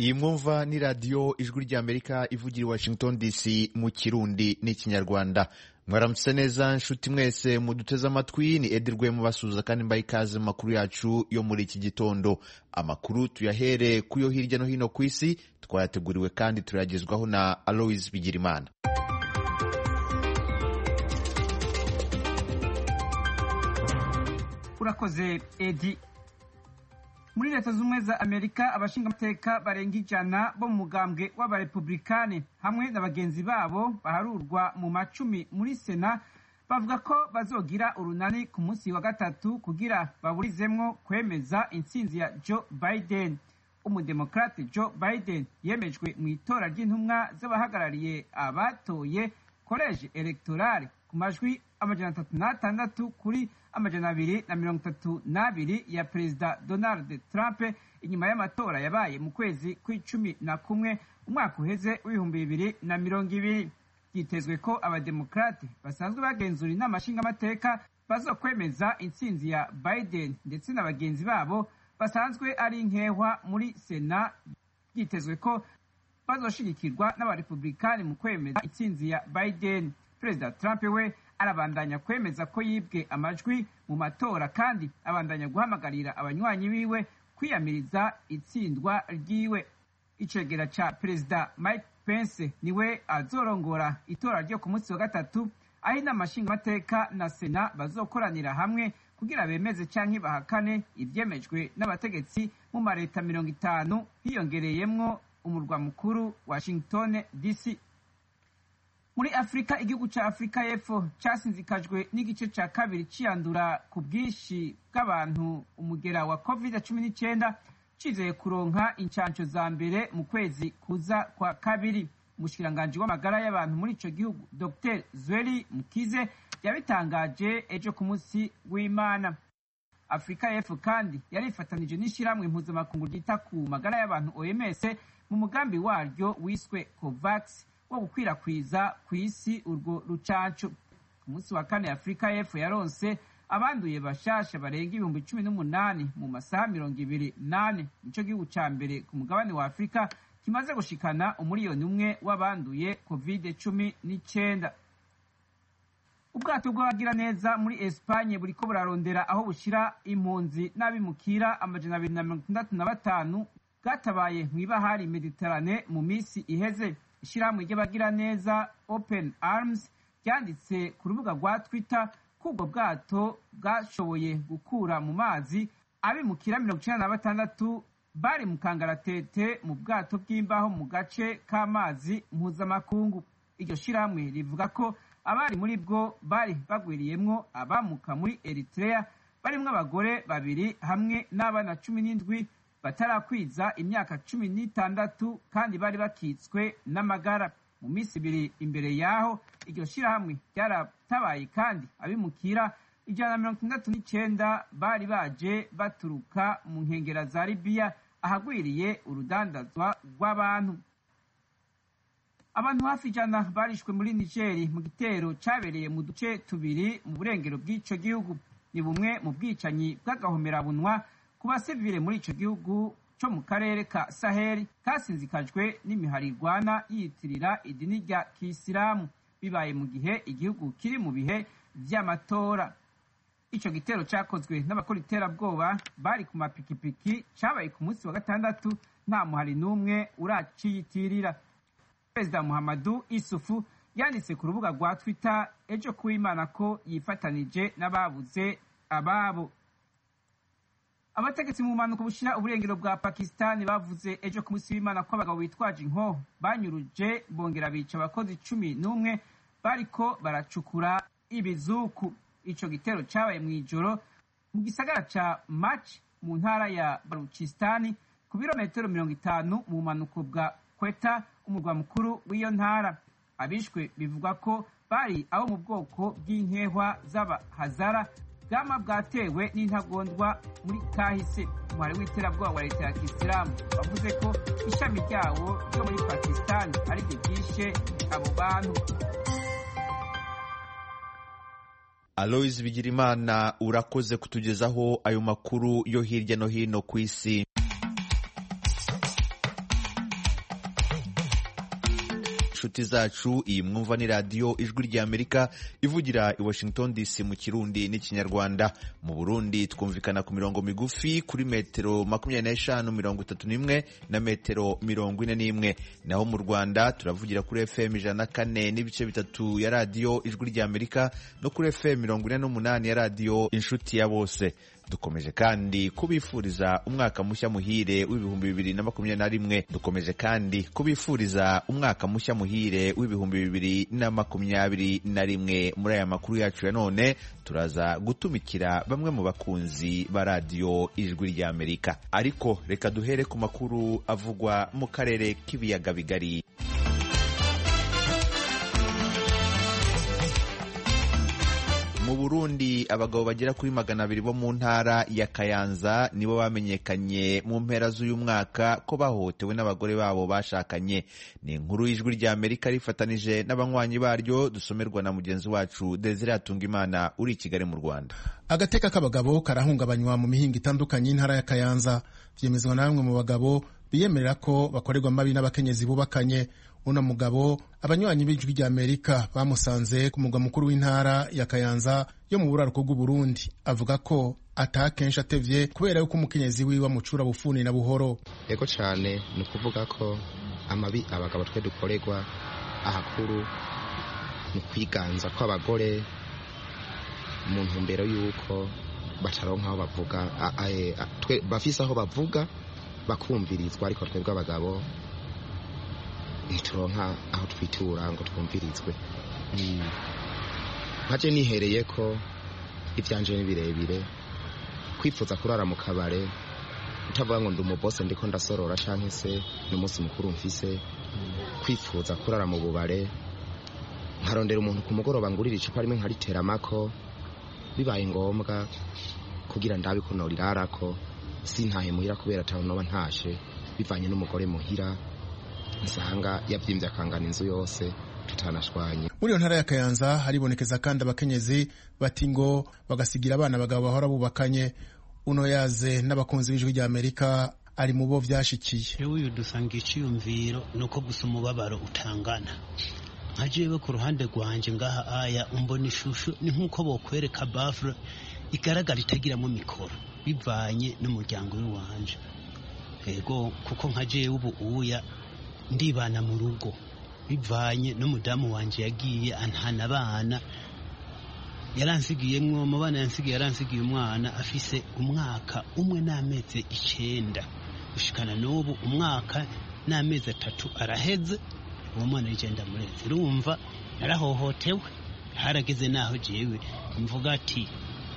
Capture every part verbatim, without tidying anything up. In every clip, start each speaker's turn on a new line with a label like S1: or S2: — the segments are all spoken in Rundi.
S1: iyi mwumva ni radiyo ijwi ry'Amerika ivugira i Washington D C mu Kirundi n'ikinyarwanda. Mwaramutse neza nshuti mwese muduteze amatwi, ni Edirwe mubasuza kandi mbaye ikaze mu makuru yacu yo muri iki gitondo. Amakuru tuyahere kuyo hirya no hino ku isi, twayateguriwe kandi turayagezwaho na Alois Bigirimana.
S2: Urakoze Edi. Muri leta z'ubumwe za Amerika abashingamateka barenga ijana bo mu mugambwe w'abarepublikani hamwe na bagenzi babo baharurwa mu macumi muri Sena bavuga ko bazogira urunani ku munsi wa gatatu kugira baburizemwo kwemeza intsinzi ya Joe Biden. Umudemokrate Joe Biden yemejwe mu itora ry'intumwa z'abahagarariye abatoye college electorale ku majwi amajana atatu n'atandatu kuri amajana abiri na mirongo itatu n'abiri ya Perezida Donald Trump inyuma y'amatora yabaye mu kwezi kw'icumi na kumwe umwaka uheze w'ibihumbi bibiri na mirongo ibiri. Yitezwe ko abademokrate basanzwe bagenzura inama nshingamateka bazokwemeza intsinzi ya Biden ndetse na bagenzi babo basanzwe ari inkehwa muri Sena. Yitezwe ko bazoshigikirwa n'abarepublikani mu kwemeza intsinzi ya Biden. Perezida Trump we arabandanya kwemeza ko yibwe amajwi mu matora kandi abandanya guhamagarira abanywanyi biwe kwiyamiriza itsindwa ryiwe. Icegera ca Perezida Mike Pence niwe azorongora itora ryo ku munsi wa gatatu, aho inama nshingamateka na Sena bazokoranira hamwe kugira bemeze canke bahakane ivyemejwe n'abategetsi mu mareta mirongo itanu hiyongereyemwo umurwa mukuru Washington D C. Muri Afrika, igihugu ca Afrika y'Epfo casinzikajwe n'igice ca kabiri ciyandura ku bwinshi bw'abantu umugera wa covid cumi n'icenda cizeye kuronka incanco za mbere mu kwezi kuza kwa kabiri. Umushikiranganji w'amagara y'abantu muri ico gihugu Docteur Zweli Mkize yabitangaje ejo ku munsi w'Imana. Afrika y'Epfo kandi yarifatanije n'ishirahamwe mpuzamakungu ryita ku magara y'abantu O M S mu mugambi waryo wiswe COVAX wo gukwirakwiza kw'isi urwo rucanco. Ku munsi wa kane Afrika y'Epfo yaronse abanduye bashasha barenga ibihumbi cumi n'umunani mu masaha mirongo ibiri nane. Nico gihugu ca mbere ku mugabane wa Afrika kimaze gushikana umuriyoni umwe w'abanduye covid cumi n'icenda. Ubwato bw'abagira neza muri Espanye buriko burarondera aho bushira impunzi n'abimukira amajana abiri na mirongo itandatu na batanu bwatabaye mw'ibahari Mediterane mu misi iheze. Ishirahamwe ry'abagira neza Open Arms ryanditse ku rubuga rwa Twitter ko ubwo bwato bwashoboye gukura mu mazi abimukira mirongo icenda na batandatu bari mu kangaratete mu bwato bw'imbaho mu gace k'amazi mpuzamakungu. Iryo shirahamwe rivuga ko abari muri bwo bari bagwiriyemwo abamuka muri Eritrea barimwo abagore babiri hamwe n'abana cumi n'indwi batarakwiza imyaka cumi n'itandatu kandi bari bakitswe n'amagara. Mu misi ibiri imbere yaho iryo shirahamwe ryaratabaye kandi abimukira ijana na mirongo itandatu n'icenda bari baje baturuka mu nkengera za Libya ahagwiriye urudandazwa rw'abantu. Abantu hafi ijana barishwe muri Nigeri mu gitero cabereye mu duce tubiri mu burengero bw'ico gihugu. Ni bumwe mu bwicanyi bw'agahomerabunwa ku basivile muri ico gihugu co mu karere ka Sahel kasinzikajwe n'imihari irwana yiyitirira idini rya Kisilamu. Bibaye mu gihe igihugu kiri mu bihe vy'amatora. Ico gitero cakozwe n'abakora iterabwoba bari ku mapikipiki cabaye ku munsi wa gatandatu, nta muhari n'umwe uraciyitirira. Perezida Muhammadu Isufu yanditse ku rubuga rwa Twitter ejo kuw'Imana ko yifatanije n'ababuze ababo. Abategetsi mu bumanuko bushira uburengero bwa Pakistan bavuze ejo ku munsi w'Imana ko abagabo bitwaje inkoho banyuruje bongera bica abakozi cumi n'umwe bariko baracukura ibizuku. Ico gitero cabaye mw'ijoro mu gisagara ca Mach mu ntara ya Baluchistan ku birometero mirongo itanu mu bumanuko bwa Quetta, umurwa mukuru w'iyo ntara. Abishwe bivugwa ko bari abo mu bwoko bw'inkehwa z'abahazara bwama bwatewe n'intagondwa muri kahise. Umuhari w'iterabwoba wa leta ya Kisilamu wavuze ko ishami ryawo ryo muri Pakistan ari ryo ryishe abo bantu.
S1: Alois Bigirimana, urakoze kutugezaho ayo makuru yo hirya no hino ku isi. nshuti zacu, iyi mwumva ni radiyo ijwi ry'Amerika ivugira i Washington D C mu Kirundi n'ikinyarwanda. Mu Burundi twumvikana ku mirongo migufi kuri metero makumyabiri n'eshanu mirongo itatu n'imwe na metero mirongo ine n'imwe. Naho mu Rwanda turavugira kuri F M ijana na kane n'ibice bitatu ya radiyo ijwi ry'Amerika no kuri F M mirongo ine n'umunani ya radiyo inshuti ya bose. Dukomeje kandi kubifuriza umwaka mushya muhire w'ibihumbi bibiri na makumyabiri na rimwe. Dukomeje kandi kubifuriza umwaka mushya muhire w'ibihumbi bibiri na makumyabiri na rimwe. Muri aya makuru yacu ya none turaza gutumikira bamwe mu bakunzi ba radiyo ijwi ry'Amerika, ariko reka duhere ku makuru avugwa mu karere k'ibiyaga bigari. Mu Burundi abagabo bagera kuri magana abiri bo mu ntara ya Kayanza nibo bamenyekanye mu mpera z'uyu mwaka ko bahohotewe n'abagore babo bashakanye. Ni inkuru y'ijwi ry'Amerika rifatanije n'abanywanyi baryo, dusomerwa na mugenzi wacu Desire Atungimana uri i Kigali mu Rwanda.
S3: Agateka k'abagabo karahungabanywa mu mihingo itandukanye y'intara ya Kayanza. Vyemezwa na bamwe mu bagabo biyemerera ko bakorerwa mabi n'abakenyezi bubakanye. Uno mugabo abanywanyi b'ijwi ry'Amerika bamusanze ku mugwa mukuru w'intara ya Kayanza yo mu buraruko bw'u Burundi, avuga ko atakenshi atevye kubera yuko umukenyezi wiwe amucura bufuni na buhoro.
S4: Ego cyane ni ukuvuga ko amabi abagabo twe dukorerwa ahakuru ni kwiganza ko abagore mu ntumbero yuko bataronka aho bavuga twe bafise aho bavuga bakumvirizwa, ariko twebwe abagabo ntituronka aho twitura ngo twumvirizwe. nkaje nihereye ko ivyanje ni birebire, kwifuza kurara mu kabare utavuga ngo ndi umubose ndiko ndasorora canke se n'umunsi mukuru mfise, kwifuza kurara mu bubare nkarondera umuntu ku mugoroba ngurira icupa rimwe nkariteramako, bibaye ngombwa kugira ndabe ko norirarako sintahe muhira kubera ataho noba ntashe bivanye n'umugore muhira nsanga yavyimvye akangana inzu yose tutanashwanye.
S3: Muri iyo ntara ya Kayanza haribonekeza kandi abakenyezi bati ngo bagasigira abana abagabo bahora bubakanye. Uno yaze n'abakunzi b'ijwi ry'Amerika ari mu bo vyashikiye.
S5: Uyu dusanga iciyumviro nuko gusa umubabaro utangana. Nkajewe ku ruhande rwanje ngaha aya umbona ishusho ni nkuko bokwereka bafre igaragara itagiramo mikoro bivanye n'umuryango w'iwanje. Ego kuko nkajewe ubu uya ndibana mu rugo bivanye n'umudamu wanje yagiye antana abana, yaransigiyemwo mu bana yansigiye yaransigiye umwana afise umwaka umwe n'amezi icenda gushikana n'ubu umwaka n'amezi atatu araheze. Uwo mwana yigenda mureze, urumva narahohotewe. Harageze naho jewe mvuga ati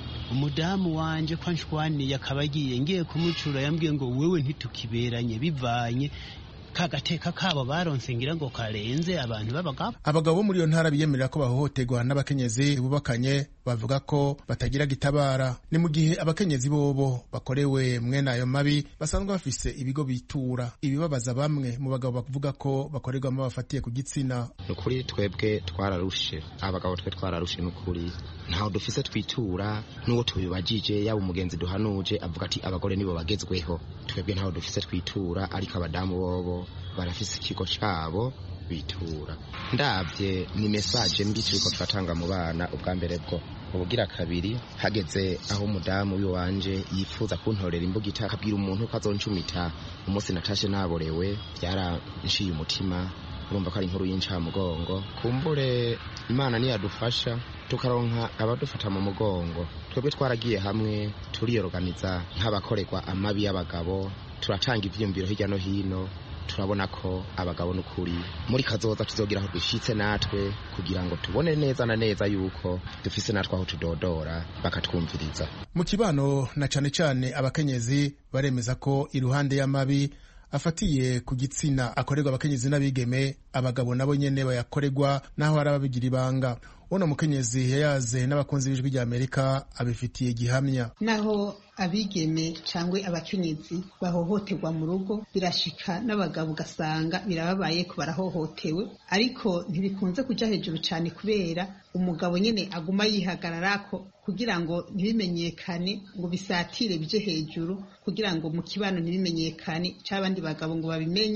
S5: umudamu wanje kwa nshwaniye akaba agiye ngiye kumucura, yambwiye ngo wewe ntitukiberanye bivanye kagateka kabo baronse ngira ngo karenze abantu babagabo.
S3: Abagabo muri iyo ntara biyemerera ko bahohoterwa n'abakenyezi bubakanye, bavuga ko batagira gitabara. Ni mu gihe abakenyezi bobo bakorewe mwene ayo mabi basanzwe bafise ibigo bitura. Ibibabaza bamwe mu bagabo bavuga ko bakorerwamo bafatiye ku gitsina.
S4: Nukuri twebwe twararushe, abagabo twe twararushe nukuri, ntaho dufise twitura, n'uwo tubibajije yaba umugenzi duhanuje avuga ati abagore nibo bagezweho. Twebwe ntaho dufise twitura, ariko abadamu bobo barafise ikigo cabo bitura. Ndavye ni message mbi turiko turatanga mu bana. Ubwa mbere bwo ubugira kabiri hageze aho umudamu uyu wanje yifuza kuntorera imbugita akabwira umuntu ko azoncumita umunsi natashe naborewe, byaranshiye umutima. Urumva ko ari inkuru y'incamugongo. Kumbure Imana niyadufasha tukaronka abadufata mu mugongo, twebwe twaragiye hamwe turiyorganiza nk'abakorerwa amabi y'abagabo, turatanga ivyiyumviro hirya no hino. Turabona ko abagabo n'ukuri muri kazoza tuzogira aho dushitse natwe kugira ngo tubone neza na neza yuko dufise natwe aho tudodora bakatwumviriza.
S3: Mu kibano na cane cane abakenyezi baremeza ko iruhande y'amabi afatiye ku gitsina akorerwa abakenyezi n'abigeme, abagabo nabo nyene bayakorerwa naho arababigira ibanga. Uno mukenyezi yayaze n'abakunzi b'ijwi ry'Amerika abifitiye gihamya.
S6: Naho abigeme cangwe abakenyezi bahohoterwa mu rugo, birashika n'abagabo gasanga birababaye ko barahohotewe, ariko ntibikunze kuja hejuru cyane kubera umugabo nyene aguma yihagararako kugira ngo ntibimenyekane ngo bisatire bije hejuru, kugira ngo mu kibano ntibimenyekane c'abandi bagabo ngo babimenye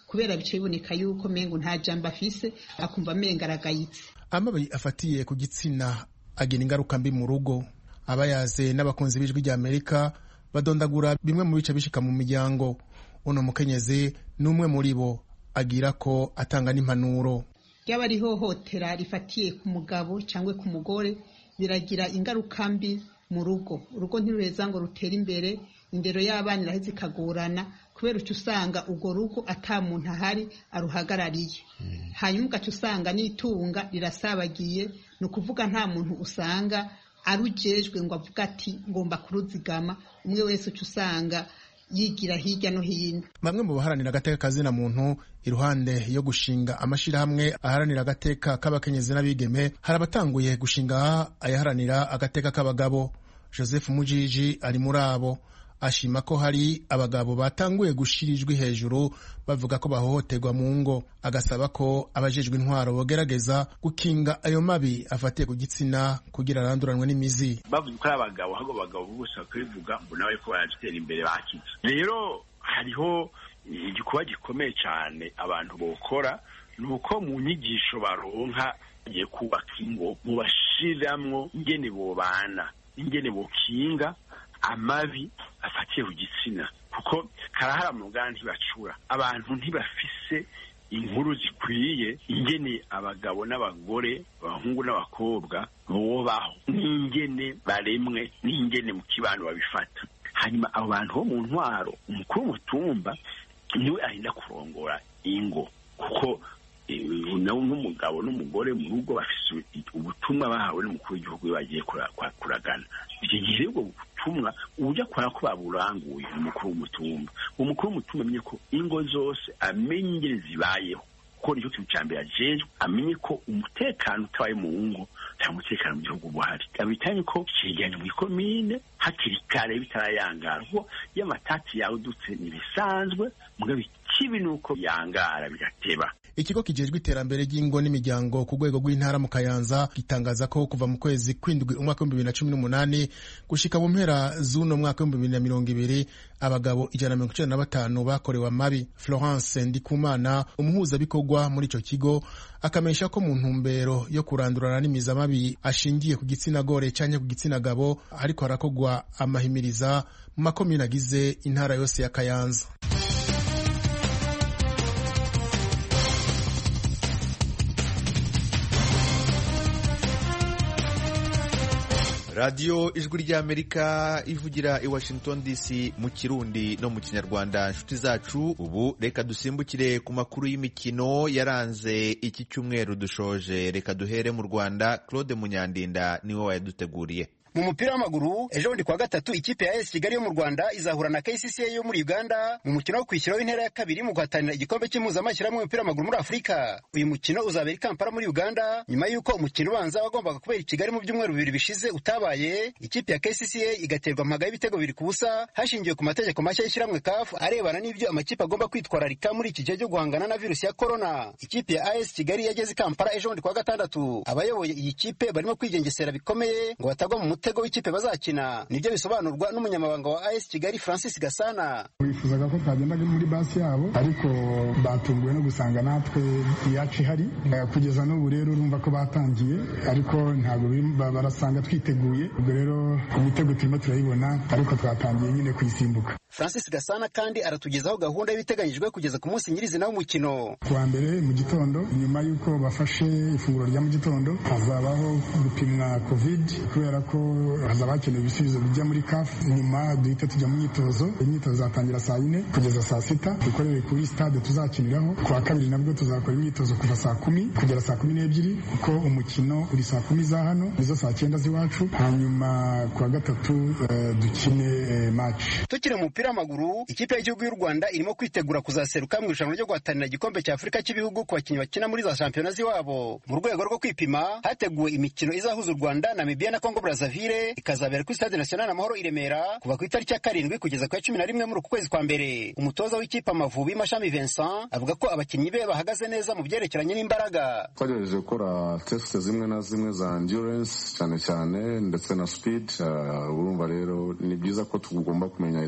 S6: kubera bice biboneka yuko mengo nta jambo afise akumva menga aragayitse.
S3: Amabi afatiye ku gitsina agira ingaruka mbi mu rugo. Abayaze n'abakunzi b'ijwi rya Amerika badondagura bimwe mu bice bishika mu miryango. Uno mukenyezi n'umwe muri bo agira ko atanga n'impanuro.
S6: Ryaba rihohotera rifatiye ku mugabo cyangwa ku mugore biragira ingaruka mbi mu rugo. Urugo ntiruheza ngo rutera imbere, indero y'abana iraheze ikagorana kubera uca usanga urwo rugo ata muntu ahari aruhagarariye. Mm. Hanyuma ugaca usanga n'itunga rirasabagiye, ni ukuvuga nta muntu usanga arujejwe ngo avuga ati ngomba kuruzigama. Umwe wese uca usanga yigira hirya no hino.
S3: Bamwe mu baharanira agateka kazina muntu iruhande yo gushinga amashirahamwe aharanira agateka k'abakenyezi n'abigeme, hari abatanguye gushinga ayaharanira agateka k'abagabo. Joseph Mujiji ari muri abo. Ashima ko hari abagabo batanguye gushirijwe hejuru bavuga ko bahohoterwa mu ngo, agasaba ko abajejwe intwaro bogerageza gukinga ayo mabi afatiye ku gitsina kugira aranduranwe n'imizi.
S7: Bavuze ko abagabo hago bagabo bose bakwivuga ngo nawe ko baratera imbere bakiza. Rero hariho igikuba gikomeye cyane abantu bokora, nuko mu nyigisho baronka ye kubaka ingo mu bashiramwo ingene bobana, ingene bokinga amabi afatiye ku gitsina, kuko karahara mu Uganda ntibacura, abantu ntibafise inkuru zikwiye ingene abagabo n'abagore, abahungu n'abakobwa bobaho, n'ingene baremwe, n'ingene mu kibano babifata. Hanyuma abo bantu bo mu ntwaro, umukuru w'umutumba niwe ahinda kurongora ingo, kuko n'umugabo n'umugore mu rugo bafise ubutumwa bahawe n'umukuru w'igihugu bagiye kuragana. Icyo gihe ubwo butumwa uburyo akora ko baburanguye umukuru w'umutumba, umukuru w'umutumba amenye ko ingo zose amenye ingene zibayeho, ko nicyo kintu cya mbere ajejwe, amenye ko umutekano utabaye mu ngo cyangwa umutekano mu gihugu buhari, abitanye ko cegeranye mu ikomine hakiri kare bitarayangara, kuko iyo amatati yawe udutse ntibisanzwe, mugabo ikibi nuko yangara bigateba.
S3: Ikigo kijejwe iterambere ry'ingo n'imiryango ku rwego rw'intara mu Kayanza gitangaza ko kuva mu kwezi kw'indwi umwaka w'ibihumbi bibiri na cumi n'umunani gushika mu mpera z'uno mwaka w'ibihumbi bibiri na mirongo ibiri abagabo ijana na mirongo icenda na batanu bakorewe amabi. Florence Ndikumana, umuhuzabikorwa muri ico kigo, akamenyesha ko mu ntumbero yo kurandurana n'imizi amabi ashingiye ku gitsina gore canke ku gitsina gabo ariko harakogwa amahimiriza mu makomine agize intara yose ya Kayanza.
S1: Radio Ijwi ry'Amerika ivugira i Washington D C mu Kirundi no mu Kinyarwanda. Nshuti zacu, ubu reka dusimbukire ku makuru y'imikino yaranze iki cyumweru dushoje. Reka duhere mu Rwanda. Claude Munyandinda niwe wayaduteguriye.
S8: Mu mupira w'amaguru ejo bundi kwa gatatu ikipe ya A S Kigali yo mu Rwanda izahura na K C C A yo muri Uganda mu mukino wo kwishyiraho intera ya kabiri mu guhatanira igikombe cy'impuzamashyirahamwe y'umupira w'amaguru muri Afurika. Uyu mukino uzabera i Kampala muri Uganda nyuma y'uko umukino ubanza wagombaga kubera i Kigali mu byumweru bibiri bishize utabaye. Ikipe ya K C C A igaterwa amaga y'ibitego bibiri ku busa hashingiwe ku mategeko mashya y'ishyirahamwe C A F arebana n'ibyo amakipe agomba kwitwararika muri iki gihe cyo guhangana na virusi ya corona. Ikipe ya A S Kigali yageze i Kampala ejo bundi kwa gatandatu. Abayoboye iyi kipe barimo kwigengesera bikomeye ngo batagwa mu mutego w'ikipe bazakina. Nibyo bisobanurwa n'umunyamabanga wa A S Kigali Francis Gasana.
S9: Bifuzaga ko twagendaga muri basi yabo ariko batunguwe no gusanga natwe iyacu ihari kugeza n'ubu rero urumva ko batangiye ariko ntabwo barasanga twiteguye. Ubwo rero imitego turimo turayibona ariko twatangiye nyine kuyisimbuka.
S8: Francis Gasana kandi aratugezaho gahunda y'ibiteganyijwe kugeza ku munsi nyirizina w'umukino.
S9: Kuwa mbere mu gitondo nyuma y'uko bafashe ifunguro rya mu gitondo hazabaho gupimwa covid kubera ko hazaba hakenewe ibisubizo bijya muri C A F. Nyuma duhita tujya mu myitozo. Imyitozo zatangira saa yine kugeza saa sita dukorere kuri stade tuzakiniraho. Kuwa kabiri nabwo tuzakora imyitozo kuva saa kumi kugera saa kumi n'ebyiri kuko umukino uri saa kumi za hano nizo saa cyenda z'iwacu. Hanyuma kuwa gatatu uh, dukine uh, match.
S8: Tukiri mu mupira w'amaguru ikipe y'igihugu y'u Rwanda irimo kwitegura kuzaseruka mu irushanwa ryo guhatanira igikombe cya Afurika cy'ibihugu ku bakinnyi bakina muri za shampiyona z'iwabo. Mu rwego rwo kwipima hateguwe imikino izahuza u Rwanda, Namibia na Congo Brazzaville ikazabera kuri Stade National Amahoro i Remera kuva ku itariki ya karindwi kugeza ku ya cumi na rimwe muri uku kwezi kwa mbere. Umutoza w'ikipe Amavubi Mashami Vincent avuga ko abakinnyi be bahagaze neza mu byerekeranye n'imbaraga.
S10: Twagerageje gukora test zimwe na zimwe za endurance cyane cyane ndetse na speed. Uh, urumva rero ni byiza ko tugomba kumenya leta yabo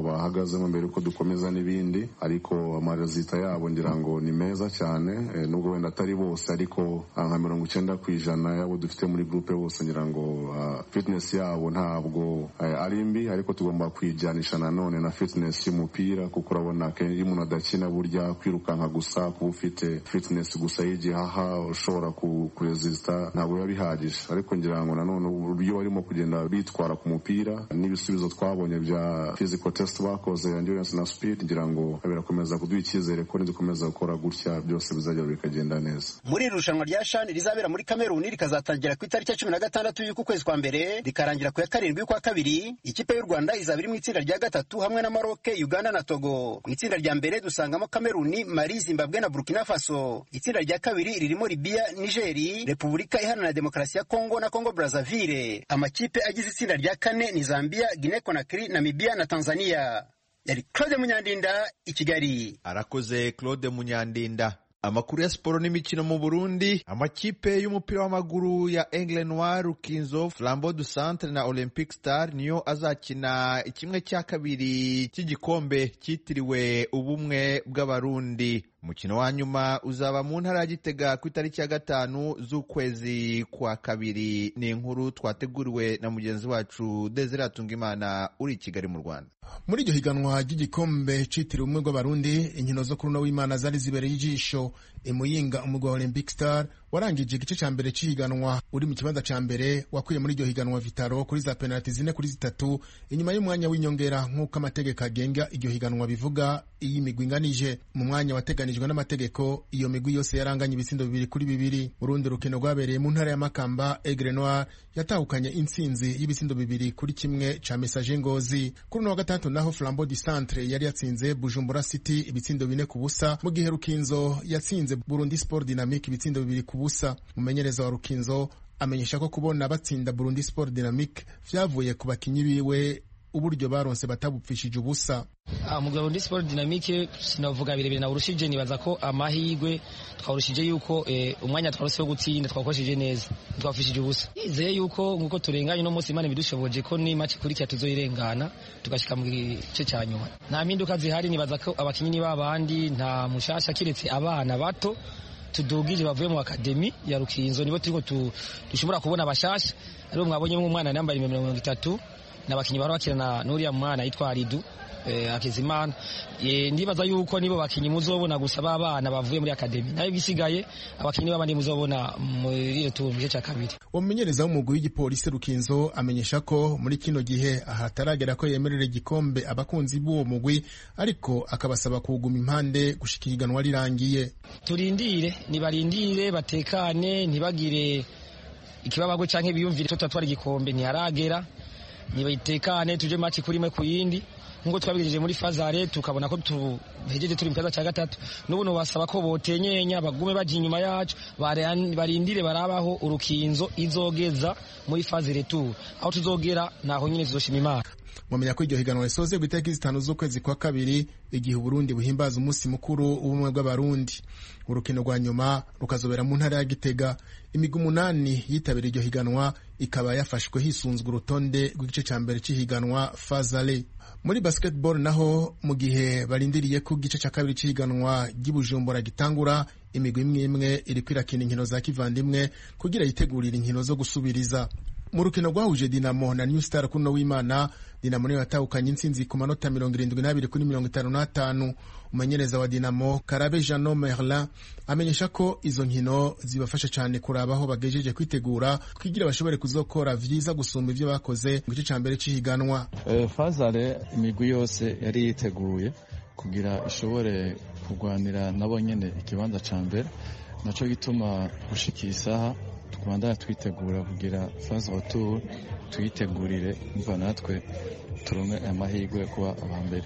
S10: bahagazemo mbere yuko dukomeza n'ibindi, ariko amarezita yabo ngira ngo ni meza cyane, e, nubwo wenda atari bose, ariko nka mirongo icyenda ku ijana yabo dufite muri groupe bose ngira ngo uh, fitness yabo ntabwo uh, ari mbi, ariko tugomba kwijyanisha nanone na fitness y'umupira, kuko urabona iyo umuntu adakina burya kwirukanka gusa, kuba ufite fitness gusa y'igihaha ushobora kurezista ntabwo biba bihagije. Ariko ngira ngo nanone uburyo barimo kugenda bitwara ku mupira n'ibisubizo twabonye bya physical test bakoze, endurance na speed, ngira ngo birakomeza kuduha icyizere ko nidukomeza gukora gutya byose bizajya bikagenda neza.
S8: Muri irushanwa rya CHAN rizabera muri Cameroon rikazatangira ku itariki ya cumi na gatandatu y'uku kwezi kwa mbere rikarangira ku ya karindwi y'ukwa kabiri, ikipe y'u Rwanda izaba iri mu itsinda rya gatatu hamwe na Maroc, Uganda na Togo. Mu itsinda rya mbere dusangamo Cameroon, Mali, Zimbabwe na Burkina Faso. Itsinda rya kabiri ririmo Libya, Niger, Repubulika Iharanira Demokarasi ya Kongo na Kongo Brazzaville. Amakipe agize itsinda rya kane ni Zambia, Guinea Conakry, Namibia na Tanzania. Yari Claude Munyandinda i Kigali.
S1: Arakoze Claude Munyandinda. Amakuru ya siporo n'imikino mu Burundi. Amakipe y'umupira w'amaguru ya Aigle Noir, Rukinzo, Flambeau du Centre na Olympic Star niyo azakina ikimwe cya kabiri cy'igikombe cyitiriwe ubumwe bw'abarundi. Umukino wa nyuma uzaba mu ntara ya Gitega ku itariki ya gatanu z'ukwezi kwa kabiri. Ni inkuru twateguriwe na mugenzi wacu Desire Atungimana uri i Kigali mu Rwanda.
S3: Muri iryo higanwa ry'igikombe citiriwe ubumwe bw'abarundi, inkino zo kuri uno w'Imana zari zibereye ijisho. Imuyinga umugwa wa Olympic Star warangije igice ca mbere cy'ihiganwa uri mu kibanza ca mbere, wakwiye muri iryo higanwa Vitaro kuri za penalty zine kuri zitatu inyuma y'umwanya w'inyongera nk'uko amategeko agenga iryo higanwa bivuga. Iyi migwi inganije mu mwanya wateganijwe n'amategeko, iyo migwi yose yaranganye ibitsindo bibiri kuri bibiri. Urundi rukino rwabereye mu ntara ya Makamba, Aigle Noir yatahukanye intsinzi y'ibitsindo bibiri kuri kimwe ca Message Ngozi. Kuri no wa gatatu naho Flambeau du Centre yari yatsinze Bujumbura City ibitsindo bine ku busa, mu gihe Rukinzo yatsinze Burundi Sport Dynamique ibitsindo bibiri ku busa. Umumenyereza wa Rukinzo amenyesha ko kubona batsinda Burundi Sport Dynamique vyavuye ku bakinyi biwe uburyo baronse batabupfishije ubusa.
S11: Ah, mu Burundi Sport Dynamique sinavuga birebire na urushije, nibaza ko amahigwe twarushije yuko eh, umwanya twarose wo gutsinda twakoresheje neza, twafishije ubusa. Izeye yuko nguko turenganye no munsi Imana bidushoboje ko ni match kuri cya tuzoyirengana tugashika mu gice cya nyuma. Nta mpinduka zihari, nibaza ko abakinyi ni babandi, nta mushasha kiretse abana bato tudugije bavuye mu akademi ya Rukinzo, nibo turiko dushobora kubona abashasha. Ari mwabonye mu mwana namba mirongo itatu n'abakinyi baro bakirana n'uriya mwana yitwa Ridu eh, Akizimana. E, ndibaza yuko nibo bakinyi muzobona gusa babana bavuye muri akademi, nayo bisigaye abakinyi babandi muzobona muri tu mu gice cya kabiri.
S3: Umumenyereza w'umugwi w'igipolisi Rukinzo amenyesha ko muri kino gihe ahataragera ko yemerera igikombe abakunzi b'uwo mugwi, ariko akabasaba kuguma impande gushika ihiganwa rirangiye.
S11: Turindire, nibarindire batekane, ntibagire ikibabago canke biyumvire ko twatwara igikombe, ntiharagera. Nibayitekane tuje match kuri mwe kuyindi ngo twabigejeje muri fazare tukabona ko tuhejeje turi mu kaza cya gatatu. Nubuno basaba ko botenyenya bagume baje inyuma yacu, barindire barabaho Urukinzo izogeza muri fazare tu aho tuzogera naho nyine tuzoshima Imana.
S3: Mwamenya ko iryo higanwa risoze gutariki zitanu z'ukwezi kwa kabiri, igihe Burundi buhimbaza umunsi mukuru ubumwe bw'abarundi. Urukino rwa nyuma rukazobera mu ntara ya Gitega. Imigwi umunani yitabira iryo higanwa ikaba yafashwe hisunzwe urutonde rw'igice ca mbere cy'ihiganwa Fazale. Muri basketball naho, mu gihe barindiriye ko igice ca kabiri cy'ihiganwa ry'Ibujumbura gitangura, imigwi imwe imwe iri kwirakina inkino za kivandimwe kugira yitegurire inkino zo gusubiriza. Mu rukino rwahuje Dinamo na New Star kuno w'Imana, Dinamo niyo yatahukanye intsinzi ku manota mirongo irindwi n'abiri kuri mirongo itanu n'atanu. Umumenyereza wa Dinamo Karabe Jean Merlin amenyesha ko izo nkino zibafasha cyane kurabaho bagejeje kwitegura kugira bashobore kuzokora vyiza gusumba ivyo bakoze mu gice ca mbere cy'ihiganwa.
S12: Eh, Fazale imigwi yose yari yiteguye kugira ishobore kurwanira nabo nyene ikibanza ca mbere, naco gituma gushikira isaha tukubandana twitegura kugira phase retour twitegurire mva natwe turonke amahirwe kuba abambere.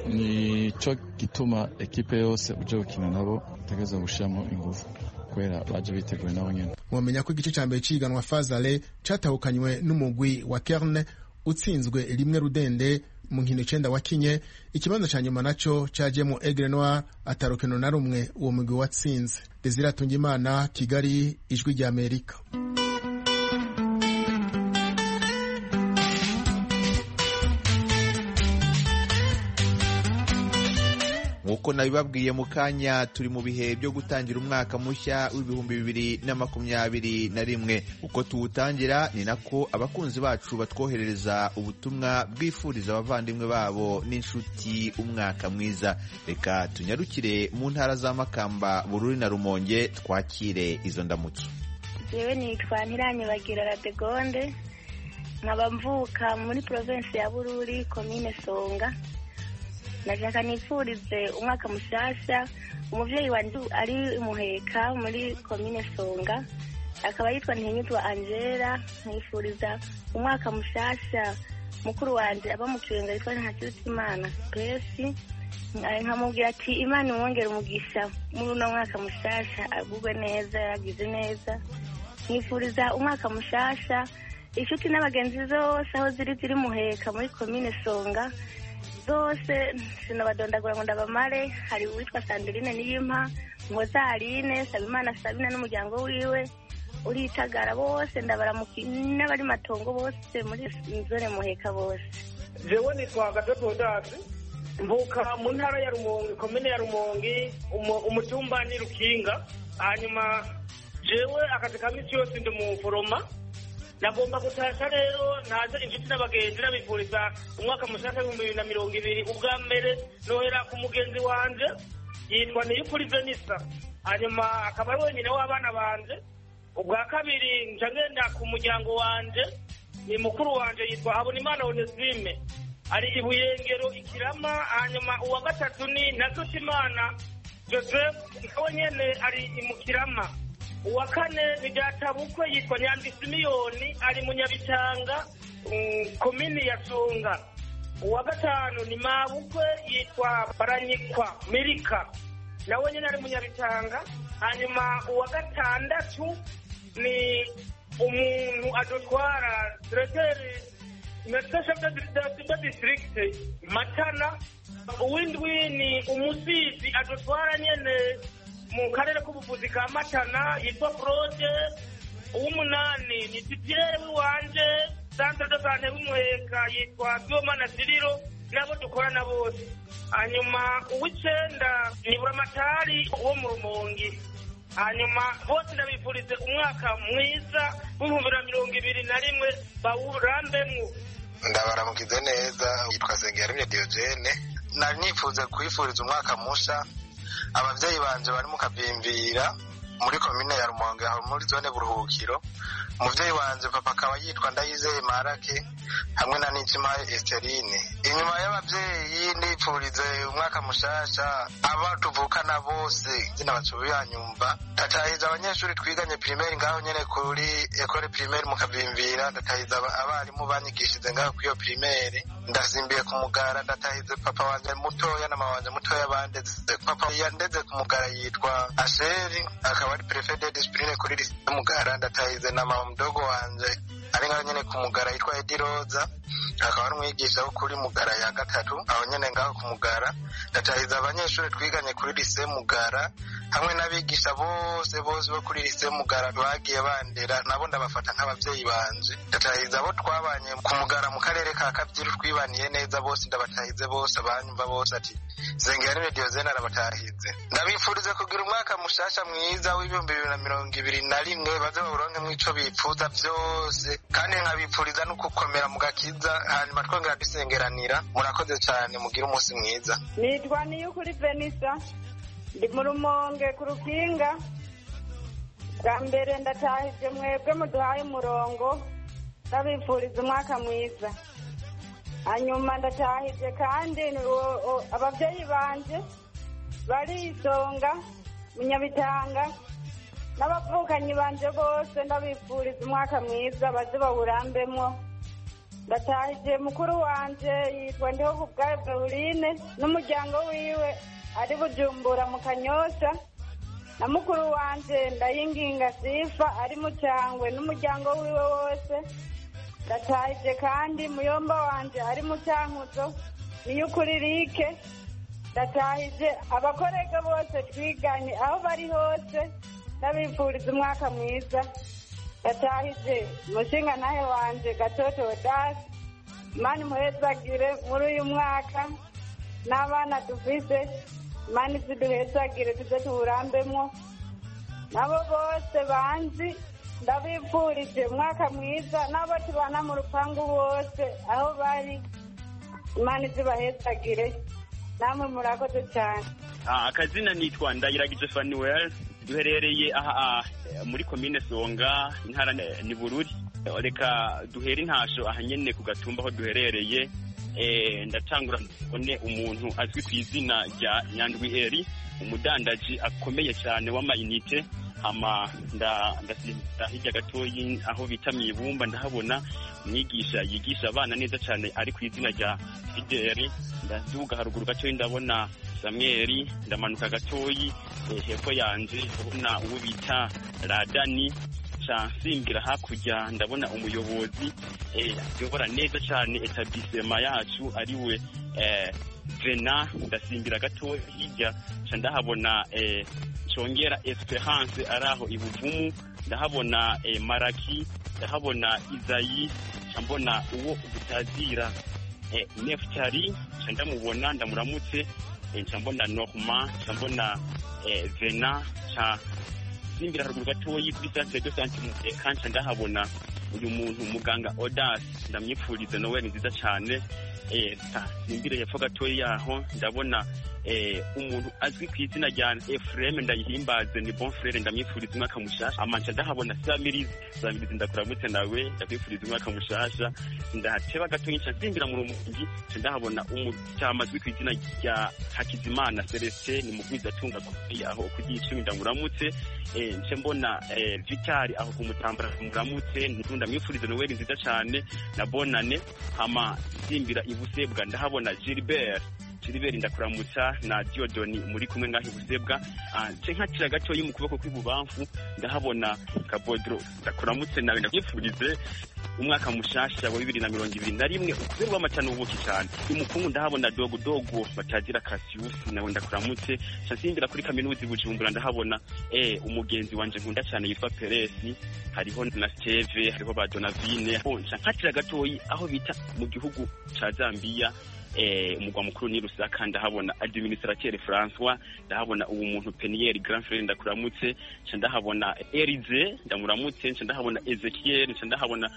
S12: Nico gituma ekipe yose uje gukina nabo tegeza gushiramo ingufu kubera baje biteguye nabo nyene.
S3: Mwamenya ko igice ca mbere ciganwa Fazale catahukanywe n'umugwi wa Kerne utsinzwe rimwe rudende mu nkino icenda wakinye. Ikibanza ca nyuma naco cajemo Aigle Noir atarukeno na rumwe uwo mugwi watsinze. Desire Atungimana, Kigali, Ijwi rya Amerika.
S13: Thank you.
S1: nk'uko nabibabwiye mu kanya, turi mu bihe byo gutangira umwaka mushya w'ibihumbi bibiri na makumyabiri na rimwe. Uko tuwutangira ni nako abakunzi bacu batwoherereza ubutumwa bwifuriza abavandimwe babo n'inshuti umwaka mwiza. Reka tunyarukire mu ntara za Makamba, Bururi na Rumonge twakire izo ndamutso.
S13: Jewe nitwa Ntiranyibagira Radegonde, nkaba mvuka muri province ya Bururi, komine Songa. Nashaka nifurize umwaka mushasha umuvyeyi wanje ari Muheka muri komine Songa, akaba yitwa Ntinyitwa Angela. Nifuriza umwaka mushasha mukuru wanje aba mu Kirenga yitwa Ntakirutimana Pesi, nkamubwira ati Imana imwongere umugisha muri uno mwaka mushasha, agubwe neza, yagize neza. Nifuriza umwaka mushasha inshuti n'abagenzi zose aho ziri ziri Muheka muri komine Songa zose, sinabadondagura ngo ndabamare. Hari uwitwa Sandrine Niyimpa, Ngozaline, Sabimana Sabina n'umuryango wiwe uritagara, bose ndabaramuki n'abari Matongo bose muri zone Muheka bose.
S14: Jewe nitwa Gatoto Dasi, mvuka mu ntara ya Rumonge, komine ya Rumonge, umutumba ni Rukinga. Hanyuma jewe akazi kamisi yose ndi mu foroma, nagomba gutasha rero naze inshuti n'abagenzi nabifuriza umwaka mushasha w'ibihumbi bibiri na mirongo ibiri. Ubwa mbere nohera ku mugenzi wanje yitwa Niyukuri Venisa, hanyuma akaba ari wenyine w'abana banje. Ubwa kabiri nca ngenda ku muryango wanje, ni mukuru wanje yitwa Habonimana Onesime, ari i Buyengero Ikirama. Hanyuma uwa gatatu ni Nazutimana Joseph, nawe nyene ari i Mukirama. Uwa kane ni Databukwe yitwa Nyandi Simiyoni, ari mu Nyabitanga, komini ya Songa. Uwa gatanu ni Mabukwe yitwa Baranyikwa Mirika, nawe nyene ari mu Nyabitanga. Hanyuma uwa gatandatu ni umuntu adutwara diregiteri Metesha District Matana. Uwindwi ni umusizi adutwara nyene mu karere k'ubuvuzi ka Matana yitwa Prode. Uwumunani ni Tipiere wanje Centre de Santé w'Umuheka yitwa Biomana Siriro, nabo dukorana bose. Hanyuma uw'icenda ni Buramatari wo mu Rumonge. Hanyuma bose ndabifurize umwaka mwiza w'ibihumbi bibiri na mirongo ibiri na rimwe bawurambemwo.
S15: Ndabaramukize neza, yitwa Sengiyaremye Diogene. Nari nifuza kwifuriza umwaka musha abavyeyi banje bari mu Kabimbira muri komine ya Rumonge, aho muri zone Buruhukiro. Umuvyeyi wanje papa akaba yitwa Ndayizeye Marake hamwe na Nikimaye Esterine. Inyuma y'abavyeyi nifurize umwaka mushasha aba tuvukana bose zina bacubiyanyumva. Ndatahiza abanyeshuri twiganye primaire ngaho nyene kuri école primaire mu Kabimbira. Ndatahiza abarimu banyigishize ngaho kwiyo primaire. Ndasimbiye ku Mugara. Ndatahize papa wanje mutoya na mama wanje mutoya bandeze. Papa yandeze ku Mugara yitwa Asheri, akaba ari prefet de discipline kuri Mugara. Ndatahize na mama mdogo wanje ari ngaho nyene ku Mugara yitwa Ediroza, akaba ari umwigisha wo kuri Mugara ya gatatu aho nyene ngaho ku Mugara. Ndatahiza abanyeshuri twiganye kuri lycée Mugara hamwe n'abigisha bose bose bo kuri lycée Mugara bagiye bandera, nabo ndabafata nk'abavyeyi banje. Ndatahiza abo twabanye ku Mugara mu karere ka Kavyiru twibaniye neza bose, ndabatahize bose abanyumva bose ati Sengiyaremye Diogene arabatahize. Ndabifurize kugira umwaka mushasha mwiza w'ibihumbi bibiri na mirongo ibiri na rimwe, baze baburonke mw'ico bipfuza vyose, kandi nkabipfuriza no gukomera mu gakiza, hanyuma twongera dusengeranira. Murakoze cyane, mugire umunsi mwiza.
S16: Nitwa Niyukuri Venisa, ndi mu Rumonge ku Rukinga. Bwa mbere ndatahije mwebwe muduhaye umurongo, ndabifuriza umwaka mwiza. Hanyuma ndatahije kandi abavyeyi banje bari Isonga mu Nyabitanga, n'abavukanyi banje bose ndabifuriza umwaka mwiza, baze bawurambemwo. Ndatahije mukuru wanje yitwa Ndihokubwayo Pauline n'umuryango wiwe ari Bujumbura mu Kanyosha, na mukuru wanje Ndayinginga Sifa ari mu Cyangwe n'umuryango wiwe wose. Ndatahije kandi muyomba wanje ari mu Cyankuzo Niyukuri Rike. Ndatahije abakorega bose twiganye aho bari hose, ndabifuriza umwaka mwiza. Ndatahije umushinga nawe wanje Gatoto Dasi, Imana imuhezagire muri uyu mwaka. n'abana dufise imana iziduhezagire tuze tuwurambemwo nabo bose banzi ndabifurije umwaka mwiza n'abo tubana mu rupangu bose aho bari imana izibahezagire namwe murakoze cyane.
S17: Akazina nitwa Ndayiragije Fanuel duherereye aha muri komine Songa intara ni Bururi. Reka duhere intasho aha nyene ku gatumba aho duherereye. Eh, ndatangura one umuntu azwi ku izina rya Nyandwi Eri, umudandaji akomeye cyane w'amayinite. Hama ndasinda hirya gatoyi aho bita Mwibumba ndahabona mwigisha yigisha abana neza cyane ari ku izina rya Fideli. Ndaduga haruguru gatoyi ndabona Samuel, ndamanuka gatoyi eh, hepfo yanje ndabona uwo bita Radani. Nsimbira hakurya ndabona umuyobozi ayobora neza cyane etablissement yacu ariwe Vena. Ndasimbira gatoya hirya ndahabona Chongera Esperance araho ibuvumu, ndahabona Maraki, ndahabona Izayi, mbona uwo ubutazira Neftari ndamubona ndamuramutse, mbona Norma, mbona Vena cha simbira haruguru gatoyi kuri centre de santé kanca ndahabona uyu muntu muganga Odas ndamyipfurize Noel nziza cyane. Eh simbire yepfo gatoyi yaho ndabona eh umuntu azwi ku izina rya Ephraim Ndayihimbaze ni bon frère ndamyipfurize umwaka mushasha. Amanca ndahabona Samirizi Samirizi ndakuramutse nawe ndakwifurize umwaka mushasha. Ndahateba gatoyi nca simbira mu rumungi ndahabona umutamazwi ku izina rya Hakizimana Celestin ni mugwiza tunga yaho kugicumi ndamuramutse. Eh nce mbona eh Vitali aho kumutambara muramutse ndamwifurize Noel nziza cyane na bonane. Hama simbira ibusebwa ndahabona Gilbert Gilbert ndakuramutsa na Diodoni muri kumwe ngaho ibusebwa. Nce nkatira gatoyi mu kuboko kw'ibubamfu ndahabona Kabodro ndakuramutse nawe ndakwifurize umwaka mushasha wa bibiri na mirongo ibiri na rimwe ukubirwa amacana ubuki cyane. Umukungu ndahabona Dogo Dogo batagira Cassius nawe ndakuramutse. Nsimbira kuri kaminuza y'Ubujumbura ndahabona eh umugenzi wanje nkunda cyane yitwa Peresi, hariho na Steve, hariho ba Donavine. Nca nkatira gatoyi aho bita mu gihugu ca Zambia eh umugwa mukuru ni Lusaka ndahabona administrateur François, ndahabona ubu muntu Peniel Grand Frère ndakuramutse. Nca ndahabona Elize ndamuramutse. Nca ndahabona Ezekiel, nca ndahabona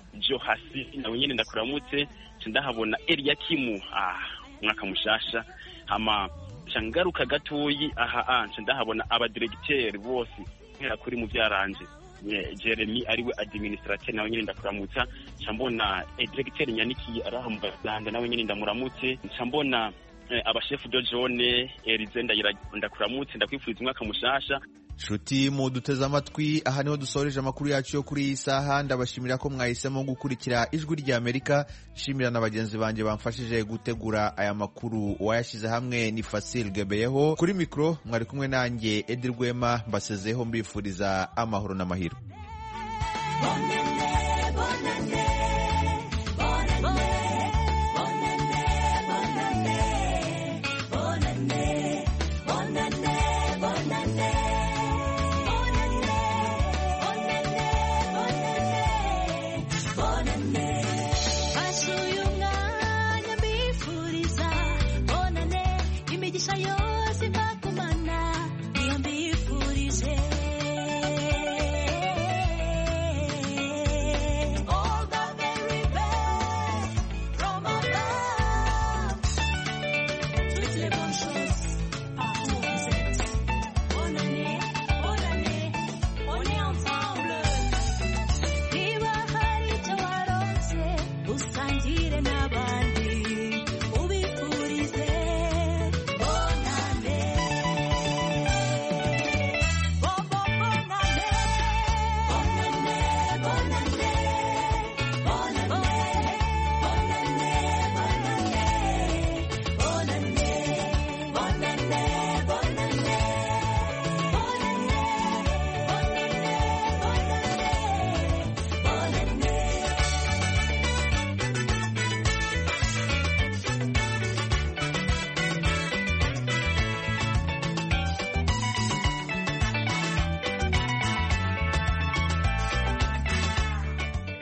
S17: Johasi nawe nyene ndakuramutse. Nca ndahabona Eliakimu ah umwaka mushasha. Hama changaruka gatoyi aha nca ndahabona aba directeur bose nkera kuri mu byaranje Jeremy ariwe administrateur nawe nyine ndakuramutsa. Nca mbona directeur Nyanikiye araho mu Rwanda nawe nyine ndamuramutse. Nca mbona aba chef de zone Elize ndakuramutse ndakwifuriza umwaka mushasha.
S1: Shuti mu duteze amatwi aha niho dusoreje amakuru yacu yo kuri iyi saha. Ndabashimira ko mwahisemo gukurikira ijwi rya Amerika. Shimira na bagenzi banje bamfashije gutegura aya makuru. Wayashize hamwe ni Fasil Gebeyeho, kuri mikro mwari kumwe nanjye Edi Rwema. Mbasezeho mbifuriza amahoro n'amahirwe.
S18: Bonne